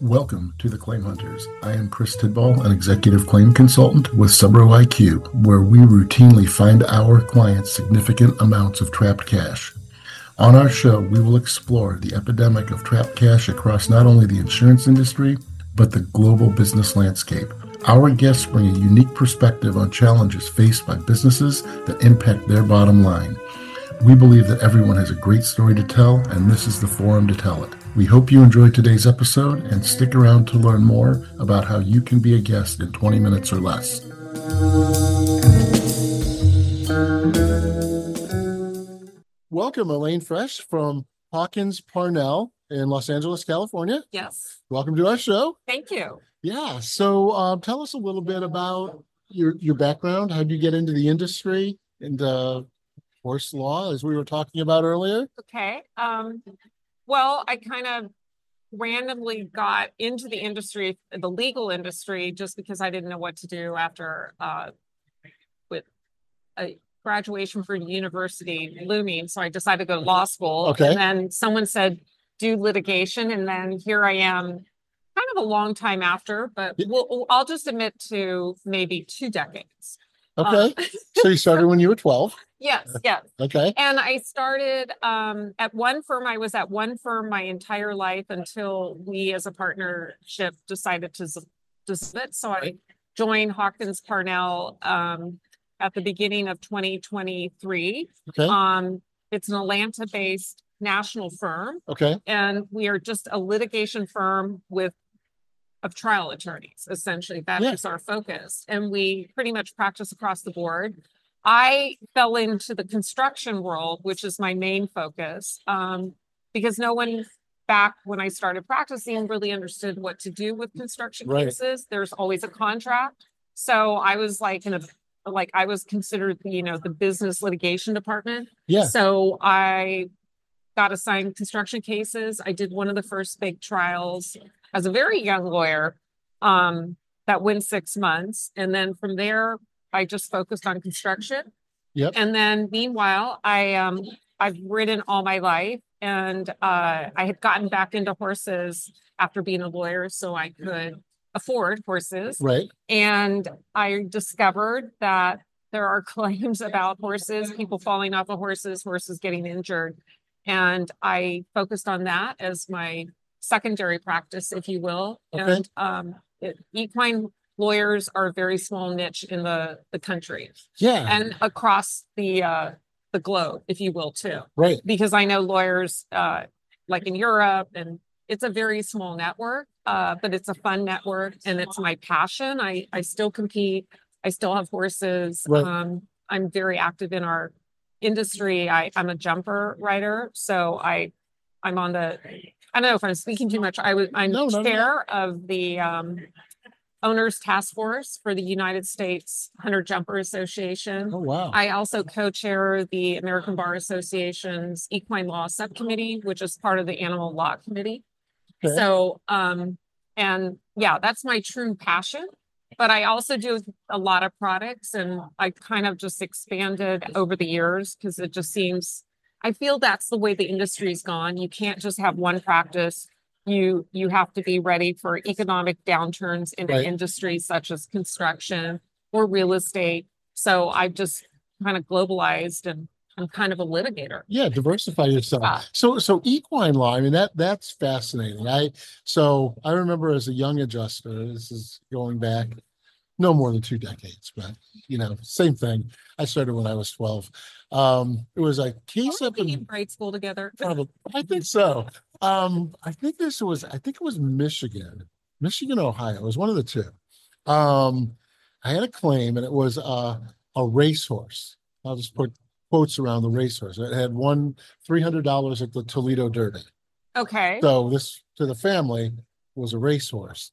Welcome to the Claim Hunters. I am Chris Tidball, an executive claim consultant with Subro IQ, where we routinely find our clients significant amounts of trapped cash. On our show, we will explore the epidemic of trapped cash across not only the insurance industry, but the global business landscape. Our guests bring a unique perspective on challenges faced by businesses that impact their bottom line. We believe that everyone has a great story to tell, and this is the forum to tell it. We hope you enjoyed today's episode and stick around to learn more about how you can be a guest in 20 minutes or less. Welcome, Elaine Fresh from Hawkins Parnell in Los Angeles, California. Yes. Welcome to our show. Thank you. Yeah. So tell us a little bit about your background. How did you get into the industry and horse law, as we were talking about earlier? Okay. Well, I kind of randomly got into the industry, the legal industry, just because I didn't know what to do after with a graduation from university looming. So I decided to go to law school. Okay. And then someone said, do litigation. And then here I am kind of a long time after, but I'll just admit to maybe 2 decades. Okay. So you started when you were 12. Yes, yes. Okay. And I started at one firm. I was at one firm my entire life until we as a partnership decided to split. So I joined Hawkins Parnell at the beginning of 2023. Okay. It's an Atlanta-based national firm. Okay. And we are just a litigation firm of trial attorneys, essentially. That is our focus. And we pretty much practice across the board. I fell into the construction world, which is my main focus, because no one back when I started practicing really understood what to do with construction cases. There's always a contract. So I was I was considered the business litigation department. Yeah. So I got assigned construction cases. I did one of the first big trials as a very young lawyer that went 6 months. And then from there, I just focused on construction. Yep. And then meanwhile, I've ridden all my life, and I had gotten back into horses after being a lawyer so I could afford horses. Right. And I discovered that there are claims about horses, people falling off of horses getting injured. And I focused on that as my secondary practice, if you will. Okay. And equine lawyers are a very small niche in the country. Yeah. And across the globe, if you will, too. Right. Because I know lawyers like in Europe, and it's a very small network, but it's a fun network and it's my passion. I still compete. I still have horses. Right. I'm very active in our industry. I'm a jumper rider. So I'm on the, I don't know if I'm speaking too much. I'm chair of the Owners Task Force for the United States Hunter Jumper Association. Oh, wow. I also co-chair the American Bar Association's Equine Law Subcommittee, which is part of the Animal Law Committee. Okay. So, and yeah, that's my true passion. But I also do a lot of products, and I kind of just expanded over the years because it just seems, I feel that's the way the industry's gone. You can't just have one practice. You have to be ready for economic downturns in an industry such as construction or real estate. So I've just kind of globalized, and I'm kind of a litigator. Yeah, diversify yourself. So equine law, I mean, that's fascinating. I remember as a young adjuster, this is going back no more than 2 decades, but same thing. I started when I was 12. It was a case up in grade school together. Probably, I think so. I think it was Michigan, Ohio. It was one of the two. I had a claim, and it was a racehorse. I'll just put quotes around the racehorse. It had won $300 at the Toledo Derby. Okay. So this, to the family, was a racehorse.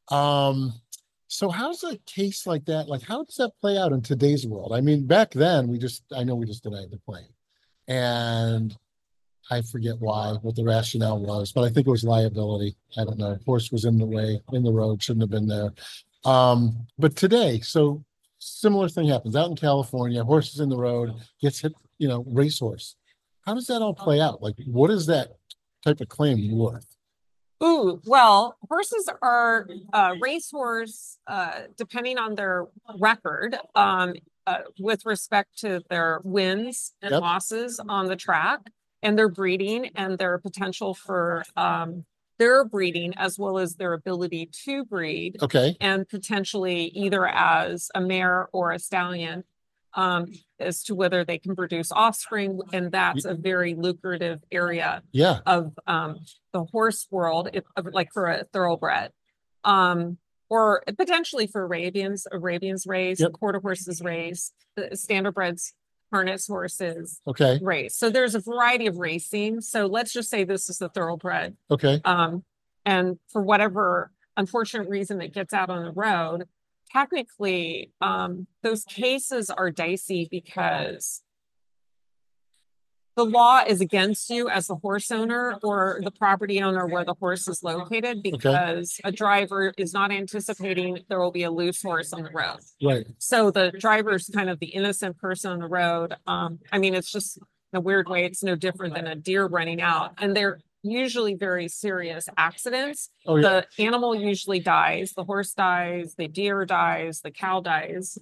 So how's a case like that? Like, how does that play out in today's world? I mean, back then, I know we just denied the claim. And I forget what the rationale was, but I think it was liability. I don't know. Horse was in the way, in the road, shouldn't have been there. But today, so similar thing happens out in California, horse is in the road, gets hit, racehorse. How does that all play out? Like, what is that type of claim worth? Ooh, well, horses are racehorse, depending on their record, with respect to their wins and Yep. losses on the track, and their breeding and their potential for their breeding, as well as their ability to breed, Okay. and potentially either as a mare or a stallion, as to whether they can produce offspring, and that's a very lucrative area Yeah. of the horse world, like for a thoroughbred, or potentially for Arabians race, Yep. quarter horses race, the standardbreds, harness horses Okay. race. So there's a variety of racing. So let's just say this is the thoroughbred. Okay. And for whatever unfortunate reason it gets out on the road, technically, those cases are dicey because the law is against you as the horse owner or the property owner where the horse is located, because a driver is not anticipating there will be a loose horse on the road. Right. So the driver's kind of the innocent person on the road. I mean, it's just in a weird way, it's no different than a deer running out. And they're usually very serious accidents. Oh, yeah. The animal usually dies, the horse dies, the deer dies, the cow dies.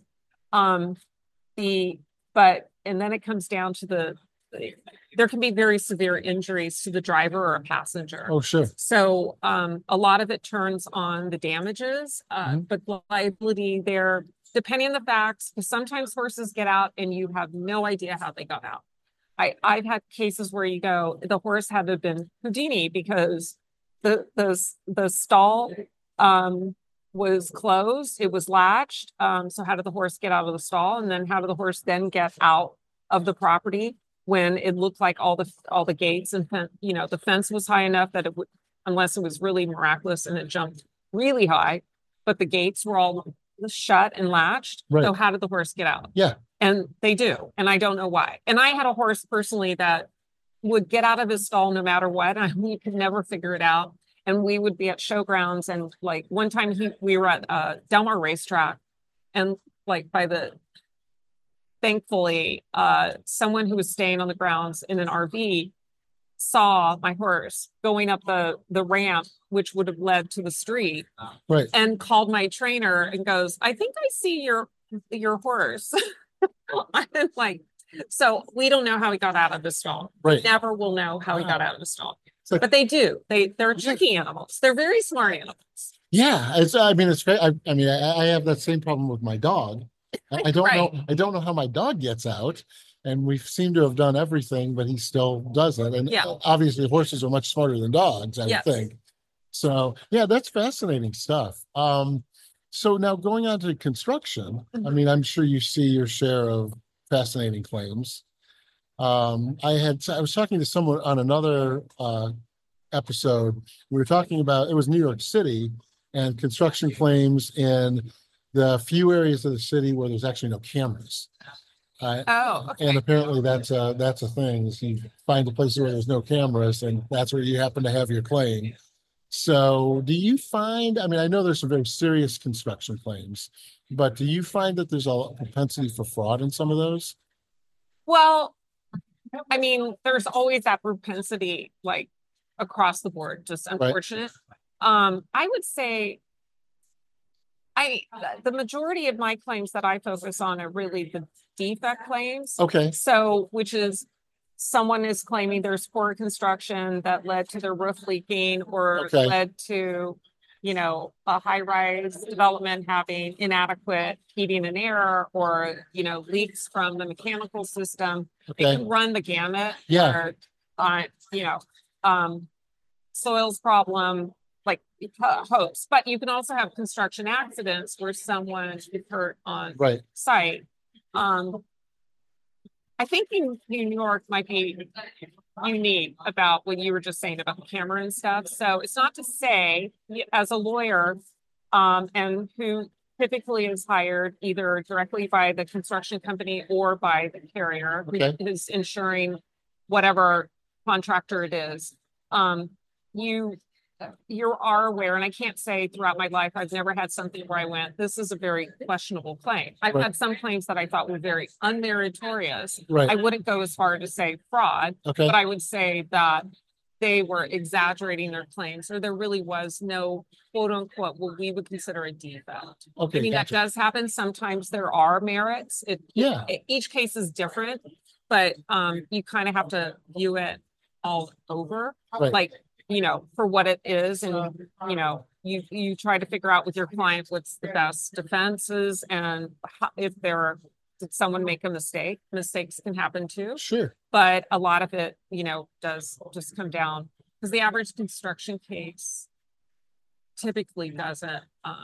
And then it comes down to there can be very severe injuries to the driver or a passenger. Oh, sure. So a lot of it turns on the damages, but liability there, depending on the facts, because sometimes horses get out and you have no idea how they got out. I've had cases where the horse had to have been Houdini because the stall was closed, it was latched. So how did the horse get out of the stall? And then how did the horse then get out of the property when it looked like all the gates and the fence was high enough that it would, unless it was really miraculous and it jumped really high, but the gates were all shut and latched. Right. So how did the horse get out? Yeah. And they do, and I don't know why. And I had a horse personally that would get out of his stall no matter what. We could never figure it out. And we would be at showgrounds, and like one time we were at Del Mar Racetrack, and like thankfully, someone who was staying on the grounds in an RV saw my horse going up the ramp, which would have led to the street, Right. and called my trainer and goes, "I think I see your horse." I'm like, so we don't know how he got out of the stall. Right. Never will know how he got out of the stall. Like, but they do. They're tricky animals. They're very smart animals. Yeah, it's great. I have that same problem with my dog. I don't Right. know. I don't know how my dog gets out, and we seem to have done everything, but he still doesn't. And Yeah. Obviously, horses are much smarter than dogs, I Yes. would think. So yeah, that's fascinating stuff. So now going on to construction, I mean, I'm sure you see your share of fascinating claims. I was talking to someone on another episode. We were talking about, it was New York City and construction claims in the few areas of the city where there's actually no cameras. Oh, okay. And apparently that's a thing, is you find the places where there's no cameras and that's where you happen to have your claim. So do you find, I mean, I know there's some very serious construction claims, but do you find that there's a propensity for fraud in some of those? Well, I mean, there's always that propensity, like across the board, just unfortunate. Right. I would say the majority of my claims that I focus on are really the defect claims. Okay. So, which is someone is claiming there's poor construction that led to their roof leaking, or led to, a high-rise development having inadequate heating and air, or, leaks from the mechanical system. Okay. It can run the gamut. Yeah. Or, soils problem, like hosts. But you can also have construction accidents where someone is hurt on site. I think New York might be unique about what you were just saying about the camera and stuff. So it's not to say, as a lawyer, and who typically is hired either directly by the construction company or by the carrier, who is insuring whatever contractor it is, you are aware, and I can't say throughout my life I've never had something where I went, this is a very questionable claim. I've had some claims that I thought were very unmeritorious. Right. I wouldn't go as far to say fraud, but I would say that they were exaggerating their claims, or there really was no quote unquote what we would consider a defect. Okay, I mean, gotcha. that does happen. Sometimes there are merits. Yeah. Each case is different, but you kind of have to view it all over, Right. like, you know, for what it is. And, you know, you try to figure out with your client what's the best defenses and if did someone make a mistake? Mistakes can happen too. Sure. But a lot of it, you know, does just come down because the average construction case typically doesn't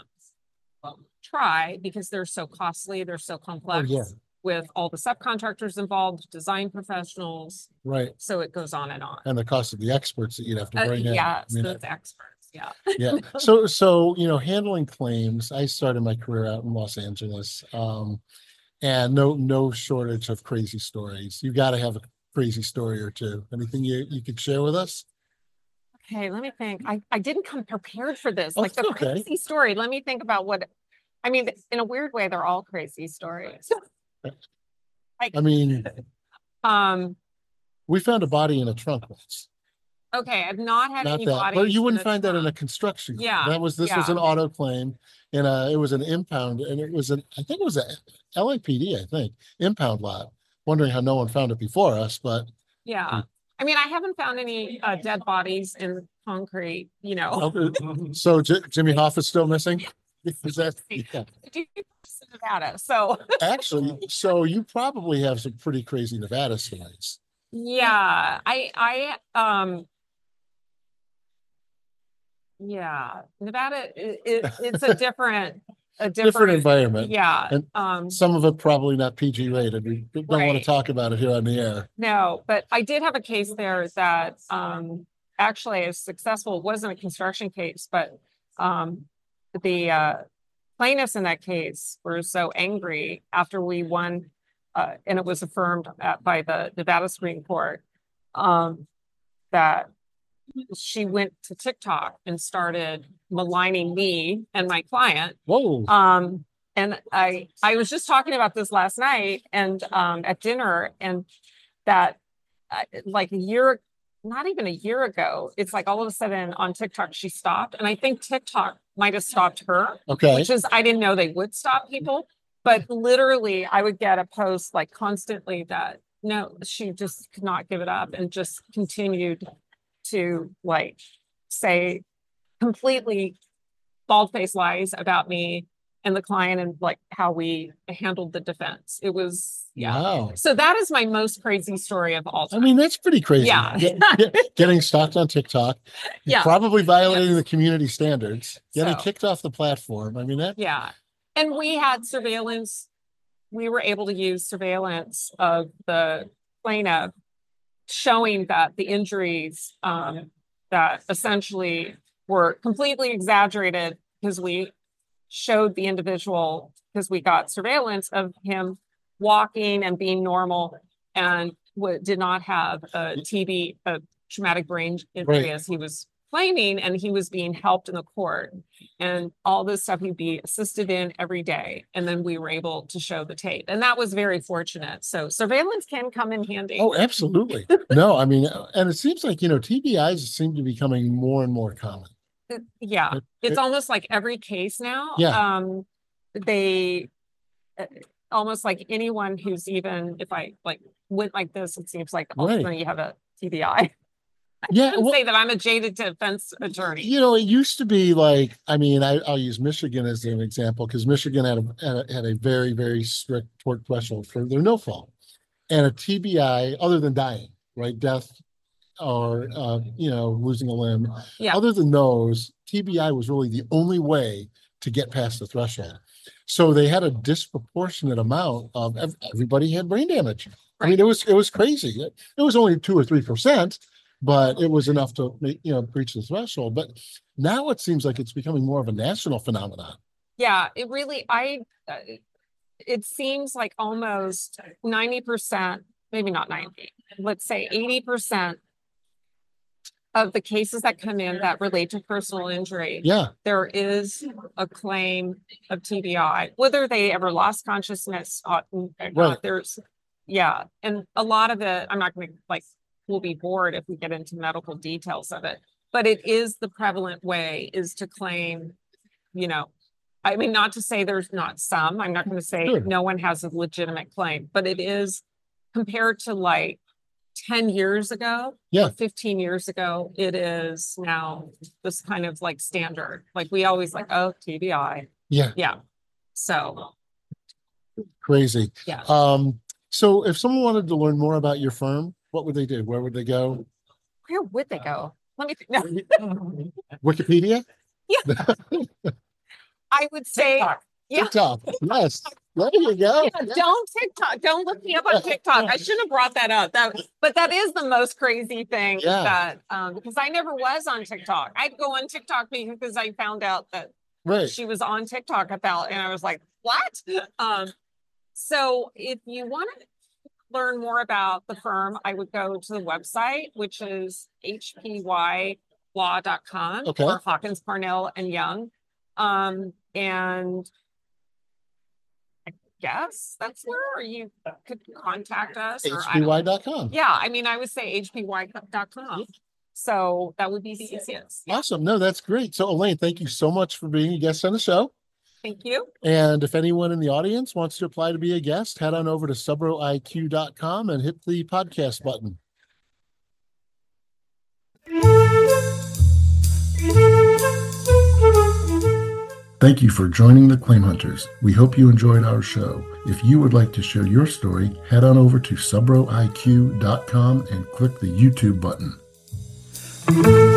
try because they're so costly, they're so complex with all the subcontractors involved, design professionals. Right. So it goes on. And the cost of the experts that you'd have to bring in. Yeah, I mean, those experts. Yeah. Yeah. So, you know, handling claims, I started my career out in Los Angeles. And no shortage of crazy stories. You got to have a crazy story or two. Anything you could share with us? Okay, let me think. I didn't come prepared for this. Oh, Like the okay. crazy story. Let me think about what, I mean, in a weird way, they're all crazy stories. I mean, we found a body in a trunk once. Okay, I've not had Not any that, bodies. but you wouldn't in a find that in a trunk. construction. Yeah, This was an auto claim, and it was an impound, and I think it was a LAPD, I think, impound lot. Wondering how no one found it before us, but yeah. I mean, I haven't found any dead bodies in concrete, you know. So Jimmy Hoff is still missing? Is that, yeah. Nevada, so Actually, so you probably have some pretty crazy Nevada stories. yeah, yeah, Nevada, it's a different environment. Yeah. And some of it probably not PG rated. We don't want to talk about it here on the air. No, but I did have a case there that actually is successful. It wasn't a construction case, but the plaintiffs in that case were so angry after we won, and it was affirmed by the Nevada Supreme Court, that she went to TikTok and started maligning me and my client. Whoa. And I was just talking about this last night and at dinner, and that like not even a year ago, it's like all of a sudden on TikTok she stopped, and I think TikTok might have stopped her. Okay. Which is, I didn't know they would stop people, but literally I would get a post like constantly that no, she just could not give it up and just continued to like say completely bald-faced lies about me and the client and like how we handled the defense. It was, yeah. Wow. So that is my most crazy story of all time. I mean, that's pretty crazy. Yeah. Getting stalked on TikTok. Yeah. Probably violating the community standards. Getting So, kicked off the platform. I mean, that. yeah. And we had surveillance. We were able to use surveillance of the plaintiff showing that the injuries that essentially were completely exaggerated because we showed the individual, because we got surveillance of him walking and being normal and did not have a TB, a traumatic brain injury, as he was claiming, and he was being helped in the court, and all this stuff he'd be assisted in every day. And then we were able to show the tape, and that was very fortunate. So surveillance can come in handy. Oh, absolutely. No, I mean, and it seems like, TBIs seem to be becoming more and more common. Yeah, it's almost like every case now. Yeah. They almost like anyone who's, even if I like went like this, it seems like all of a sudden you have a TBI. Yeah, I say that I'm a jaded defense attorney. It used to be like, I mean, I'll use Michigan as an example, because Michigan had a very, very strict tort threshold for their no fault, and a TBI, other than dying, right, death or losing a limb. Yeah. Other than those, TBI was really the only way to get past the threshold. So they had a disproportionate amount of everybody had brain damage. Right. I mean, it was crazy. It was only 2 or 3%. But it was enough to breach the threshold. But now it seems like it's becoming more of a national phenomenon. Yeah, it really, it seems like almost 90%, maybe not 90, let's say 80% of the cases that come in that relate to personal injury. Yeah, there is a claim of TBI, whether they ever lost consciousness or not. Right. There's, yeah, and a lot of it, I'm not going to like will be bored if we get into medical details of it. But it is the prevalent way is to claim, you know, I mean, not to say there's not some, I'm not going to say Sure. no one has a legitimate claim, but it is compared to like 10 years ago, Yeah. or 15 years ago, it is now this kind of like standard. Like we always like, oh, TBI. Yeah, Yeah. So, crazy. yeah. So if someone wanted to learn more about your firm, what would they do? Where would they go? Where would they go? Let me think. No. Wikipedia? I would say, yeah. TikTok. Yes. There you go. Yeah, don't TikTok. Don't look me up on TikTok. I shouldn't have brought that up. But that is the most crazy thing Yeah. that because I never was on TikTok. I'd go on TikTok because I found out that Right. she was on TikTok about, and I was like, what? So if you want to learn more about the firm, I would go to the website, which is hpylaw.com Okay. or Hawkins, Parnell and Young. And I guess that's where you could contact us. Or I don't- HPY.com. Yeah, I mean, I would say hpy.com. So that would be the easiest. Yeah. Awesome. No, that's great. So Elaine, thank you so much for being a guest on the show. Thank you. And if anyone in the audience wants to apply to be a guest, head on over to subroiq.com and hit the podcast button. Thank you for joining the Claim Hunters. We hope you enjoyed our show. If you would like to share your story, head on over to subroiq.com and click the YouTube button.